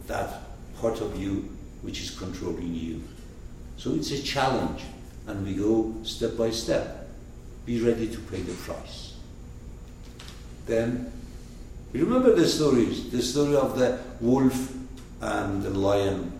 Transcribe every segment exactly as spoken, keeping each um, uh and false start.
that part of you which is controlling you. So it's a challenge, and we go step by step. Be ready to pay the price. Then, you remember the stories, the story of the wolf and the lion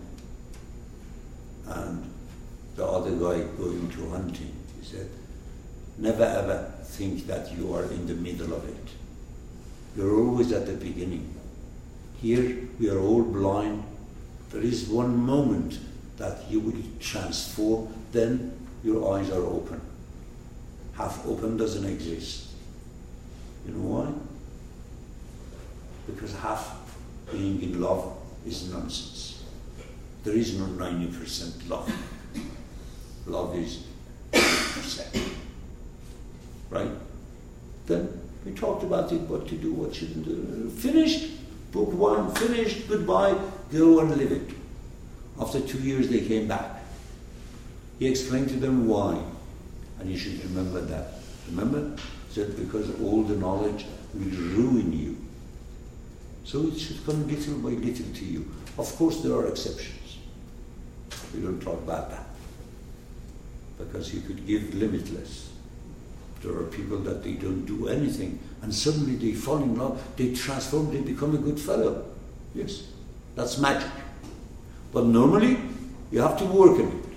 and the other guy going to hunting. He said, never ever think that you are in the middle of it. You're always at the beginning. Here we are all blind. There is one moment that you will transform, then your eyes are open. Half open doesn't exist. You know why? Because half being in love is nonsense. There is no ninety percent love. Love is eighty percent. Right? Then we talked about it, what to do, what shouldn't do. Finished. Book one, finished, goodbye, go and live it. After two years they came back. He explained to them why. And you should remember that. Remember? He said, because all the knowledge will ruin you. So it should come little by little to you. Of course there are exceptions. We don't talk about that. Because you could give limitless. There are people that they don't do anything, and suddenly they fall in love, they transform, they become a good fellow. Yes, that's magic. But normally, you have to work on it.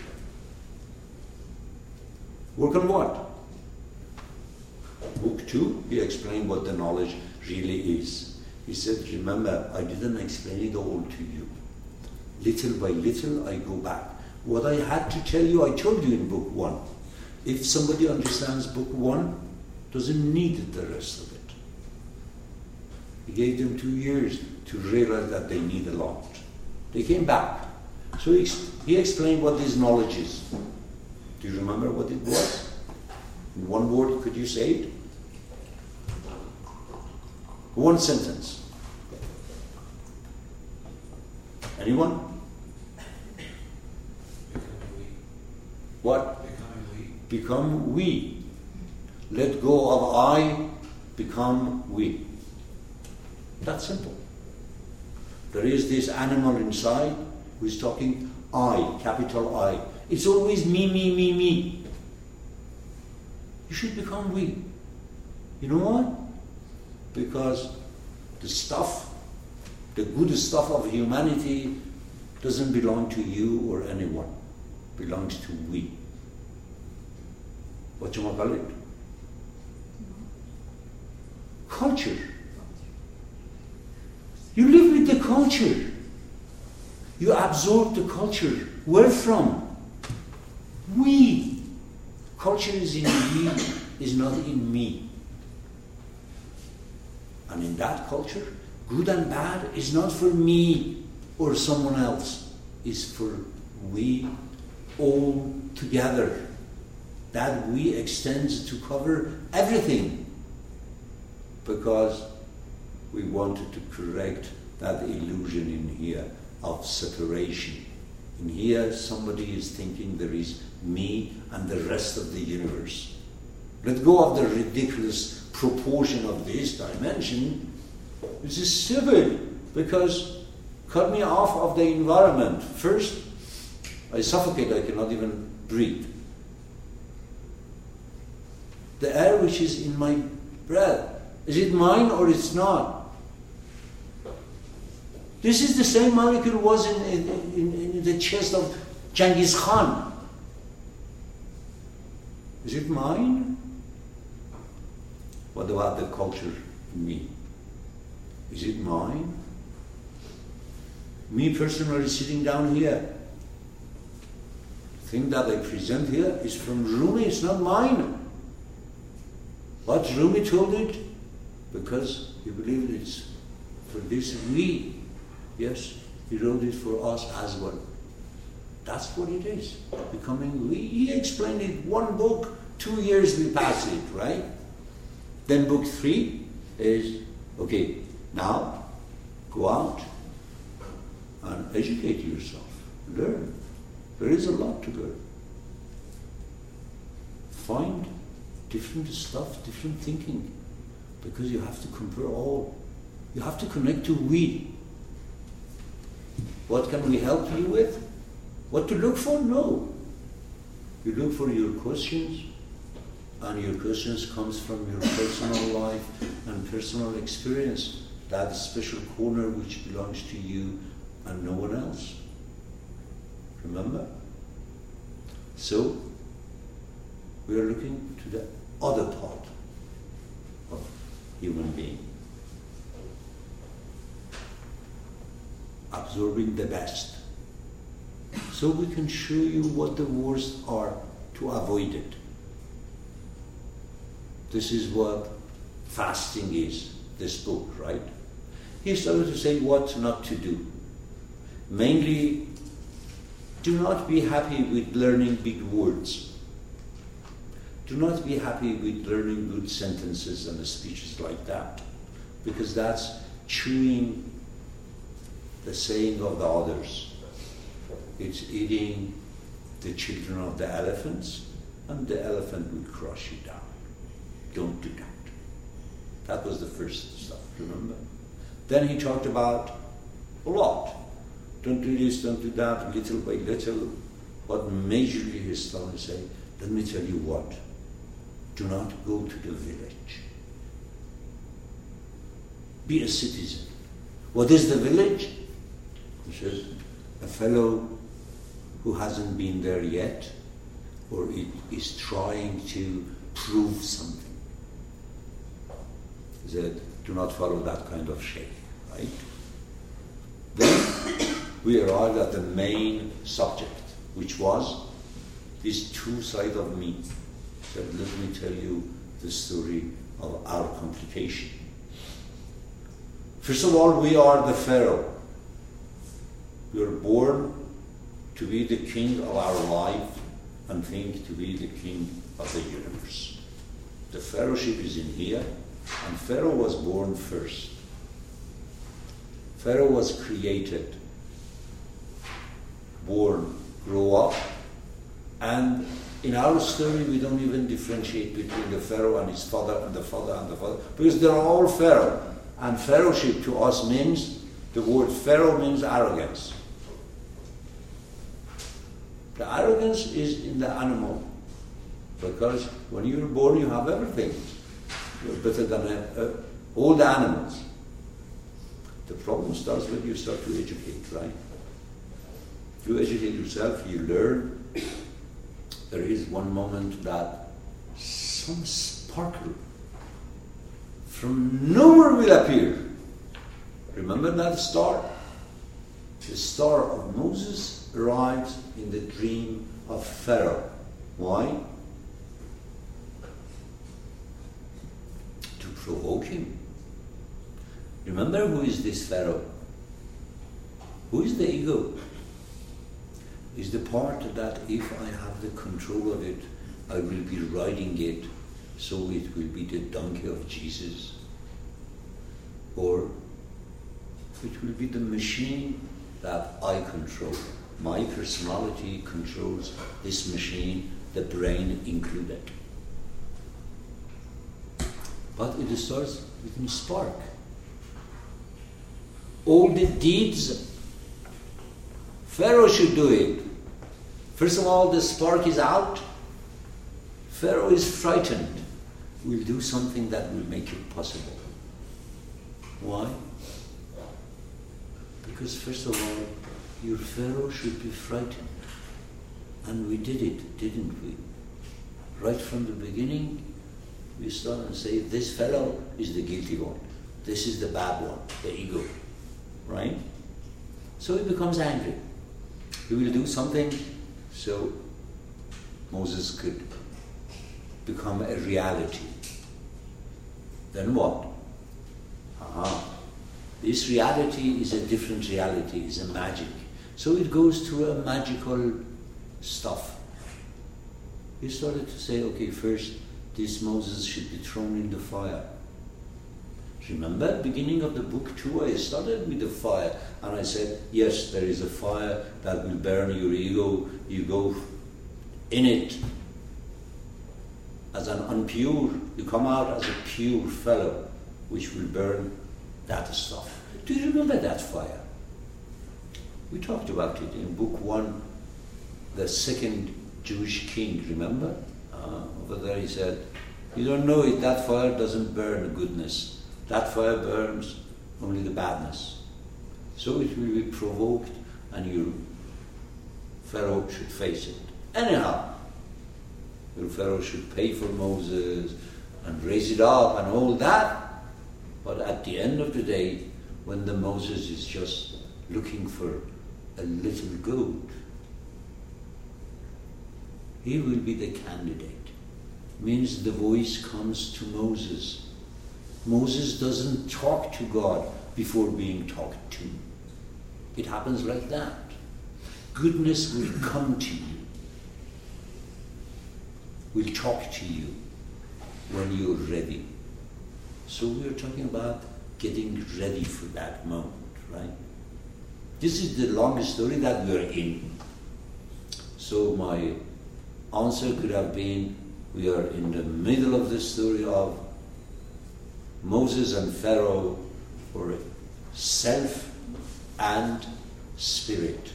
Work on what? Book two, he explained what the knowledge really is. He said, remember, I didn't explain it all to you. Little by little, I go back. What I had to tell you, I told you in book one. If somebody understands book one, doesn't need the rest of it. He gave them two years to realize that they need a lot. They came back. So he, he explained what this knowledge is. Do you remember what it was? In one word, could you say it? One sentence. Anyone? What? Become we. Let go of I, become we. That's simple. There is this animal inside who is talking I, capital I. It's always me, me, me, me. You should become we. You know why? Because the stuff, the good stuff of humanity doesn't belong to you or anyone. It belongs to we. What you want to call it? Culture. You live with the culture. You absorb the culture. Where from? We. Culture is in you, is not in me. And in that culture, good and bad is not for me or someone else. It's for we all together. That we extends to cover everything. Because we wanted to correct that illusion in here of separation. In here, somebody is thinking there is me and the rest of the universe. Let go of the ridiculous proportion of this dimension. This is stupid, because cut me off of the environment. First, I suffocate, I cannot even breathe. The air which is in my breath, is it mine or it's not? This is the same molecule was in, in, in, in the chest of Genghis Khan. Is it mine? What about the culture in me? Is it mine? Me personally sitting down here. The thing that I present here is from Rumi, it's not mine. But Rumi told it because he believed it's for this we. Yes, he wrote it for us as well. That's what it is, becoming we. He explained it, one book, two years we pass it, right? Then book three is, okay, now go out and educate yourself, learn. There is a lot to learn. Find different stuff, different thinking, because you have to compare all. You have to connect to we. What can we help you with? What to look for? No. You look for your questions, and your questions comes from your personal life and personal experience. That special corner which belongs to you and no one else. Remember? So, we are looking to the other part of human being. Absorbing the best. So we can show you what the worst are to avoid it. This is what fasting is, this book, right? He started to say what not to do. Mainly, do not be happy with learning big words. Do not be happy with learning good sentences and speeches like that, because that's chewing the saying of the others. It's eating the children of the elephants, and the elephant will crush you down. Don't do that. That was the first stuff, remember? Then he talked about a lot. Don't do this, don't do that, little by little. But majorly he started to say, let me tell you what, do not go to the village. Be a citizen. What is the village? He says, a fellow who hasn't been there yet, or it is trying to prove something. He said, do not follow that kind of shape, right? Then we arrived at the main subject, which was these two sides of me. He said, let me tell you the story of our complication. First of all, we are the Pharaoh. We are born to be the king of our life and think to be the king of the universe. The Pharaohship is in here, and Pharaoh was born first. Pharaoh was created, born, grow up, and in our story we don't even differentiate between the Pharaoh and his father and the father and the father, because they're all Pharaoh. And Pharaohship to us means, the word Pharaoh means arrogance. The arrogance is in the animal, because when you're born you have everything. You're better than uh, all the animals. The problem starts when you start to educate, right? You educate yourself, you learn. There is one moment that some sparkle from nowhere will appear. Remember that star? The star of Moses arrives in the dream of Pharaoh. Why? To provoke him. Remember, who is this Pharaoh? Who is the ego? Is the part that if I have the control of it, I will be riding it, so it will be the donkey of Jesus. Or it will be the machine that I control. My personality controls this machine, the brain included. But it starts with a spark. All the deeds, Pharaoh should do it. First of all, the spark is out. Pharaoh is frightened. We'll do something that will make it possible. Why? Because first of all, your Pharaoh should be frightened. And we did it, didn't we? Right from the beginning, we start and say, this fellow is the guilty one. This is the bad one, the ego. Right? So he becomes angry. He will do something so Moses could become a reality. Then what? Aha. This reality is a different reality, is a magic. So it goes through a magical stuff. He started to say, okay, first, this Moses should be thrown in the fire. Remember, beginning of the book two, I started with the fire, and I said, yes, there is a fire that will burn your ego. You go in it as an unpure, you come out as a pure fellow, which will burn that stuff. Do you remember that fire? We talked about it in book one, the second Jewish king, remember? Uh, over there he said, you don't know it, that fire doesn't burn goodness. That fire burns only the badness. So it will be provoked and your Pharaoh should face it. Anyhow, your Pharaoh should pay for Moses and raise it up and all that. But at the end of the day, when the Moses is just looking for a little goat, he will be the candidate. Means the voice comes to Moses. Moses doesn't talk to God before being talked to. It happens like that. Goodness will come to you, will talk to you when you're ready. So we're talking about getting ready for that moment, right? This is the long story that we're in. So my answer could have been, we are in the middle of the story of Moses and Pharaoh, or self and spirit,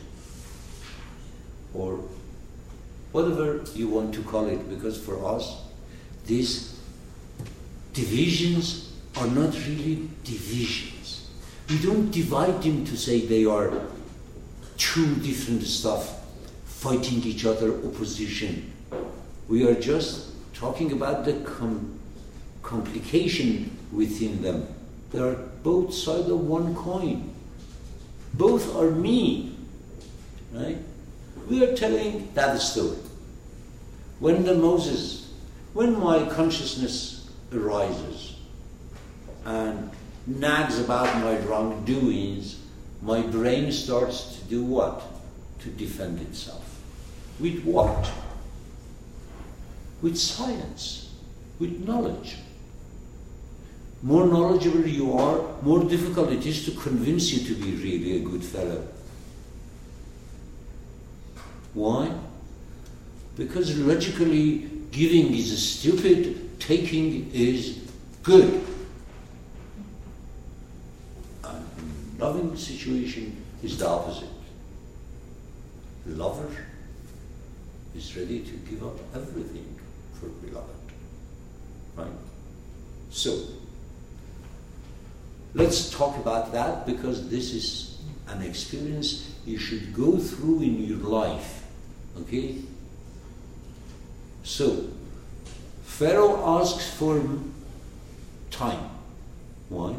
or whatever you want to call it, because for us, these divisions are not really divisions. We don't divide them to say they are two different stuff fighting each other, opposition. We are just talking about the com- complication within them. They are both sides of one coin. Both are me, right? We are telling that story. When the Moses, when my consciousness arises and nags about my wrongdoings, my brain starts to do what? To defend itself. With what? With science, with knowledge. More knowledgeable you are, more difficult it is to convince you to be really a good fellow. Why? Because logically, giving is stupid, taking is good. And loving situation is the opposite. The lover is ready to give up everything for beloved. Right? So, let's talk about that, because this is an experience you should go through in your life. Okay? So, Pharaoh asks for time. Why?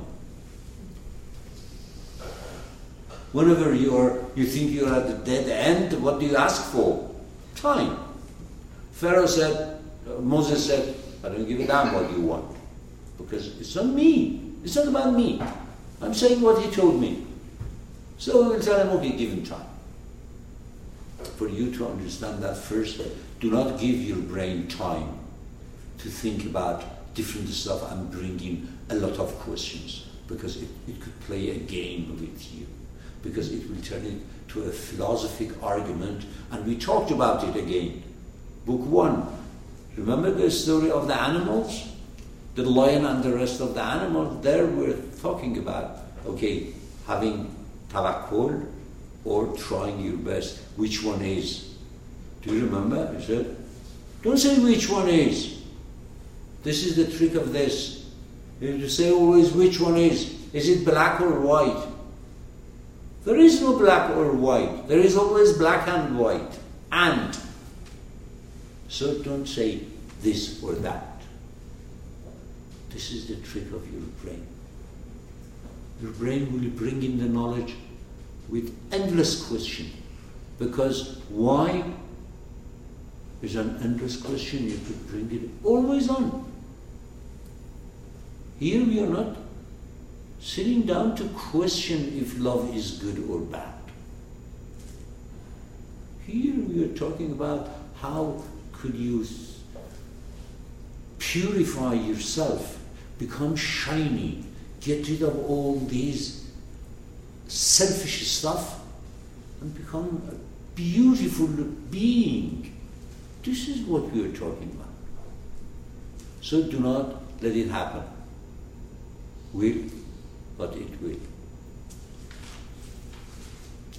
Whenever you are, you think you are at the dead end, what do you ask for? Time. Pharaoh said, Moses said, I don't give a damn what you want, because it's not me. It's not about me. I'm saying what he told me. So we will tell him, okay, give him time. For you to understand that first, do not give your brain time to think about different stuff and bring in a lot of questions, because it, it could play a game with you, because it will turn it to a philosophic argument, and we talked about it again. Book one. Remember the story of the animals? The lion and the rest of the animals, there we're talking about, okay, having tawakkul or trying your best. Which one is? Do you remember? He said, don't say which one is. This is the trick of this. You have to say always which one is. Is it black or white? There is no black or white. There is always black and white. And. So don't say this or that. This is the trick of your brain. Your brain will bring in the knowledge with endless question. Because why is an endless question? You could bring it always on. Here we are not sitting down to question if love is good or bad. Here we are talking about how could you purify yourself, become shiny, get rid of all these selfish stuff, and become a beautiful being. This is what we are talking about. So do not let it happen. Will, but it will.